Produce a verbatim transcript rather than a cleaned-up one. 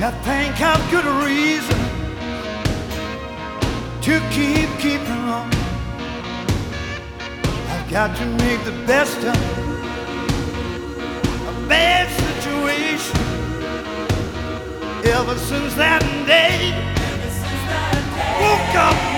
I think I've good reason to keep keeping on. I've got to make the best of a bad situation. Ever since that day, woke up